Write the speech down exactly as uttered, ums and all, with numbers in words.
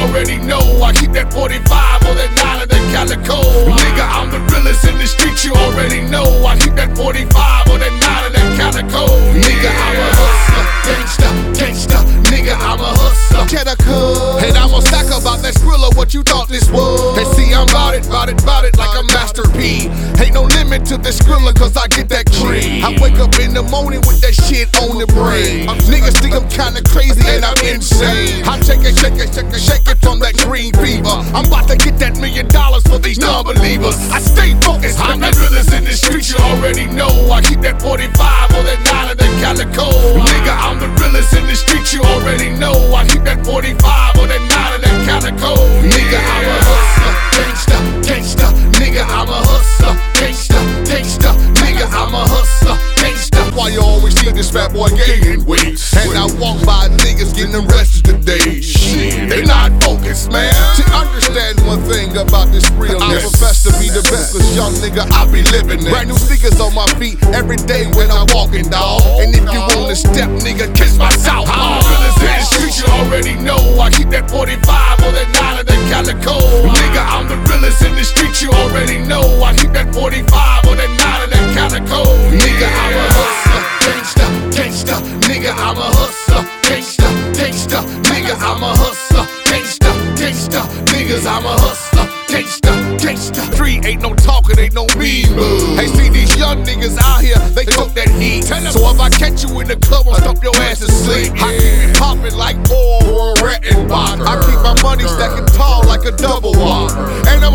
already know. I keep that forty-five or that nine of that calico. Nigga, I'm the realest in the streets, you already know. I keep that forty-five or that nine of that calico. Nigga, I'm a hustler, gangsta, gangsta. Nigga, I'm a hustler, calico. And I'm a stack about that Skrilla, what you thought this was. And see, I'm bout it, bout it, bout it like a Master P. Ain't no limit to this Skrilla, cause I get that cream. I wake up in the morning with that shit on the brain. Niggas think I'm kinda crazy and I'm insane. I shake it, shake it, shake it, shake it from that green fever. I'm about to get that million dollars for these non-believers. I stay focused, I'm the realest in the streets, you already know. I keep that forty-five or that nine of that calico. Nigga, I'm the realest in the streets, you already know. I keep that forty-five or that nine of that calico. Nigga, I'm a hustler, gangsta, gangsta. Nigga, I'm a hustler, gangsta, gangsta. Nigga, I'm a hustler, gangsta. Why you always see this fat boy gaining weight? And I walk by niggas getting arrested today. Shit, they not focused, man. To understand one thing about this real, I profess to be the best, cause young nigga, I be living it. Brand new sneakers on my feet every day when I'm walking, dawg. And if you wanna step, nigga, kiss my south. I'm the realest in the streets, you already know. I keep that forty-five or that nine of that calico. Nigga, I'm the realest in the streets, you already know. I keep that forty-five or that nine of that calico. Nigga, I'm a hustler, gangsta, gangsta. Nigga, I'm a hustler, gangsta, gangsta. Nigga, I'm a hustler, gangsta, gangsta. Niggas, I'm a hustler, gangsta, gangsta. Street ain't no talking, ain't no mean move. Hey, see these young niggas out here, they took that heat. So if I catch you in the club, I'll stop your ass to sleep. I keep it popping like oil or red and water. I keep my money stacking tall like a double whopper. And I'm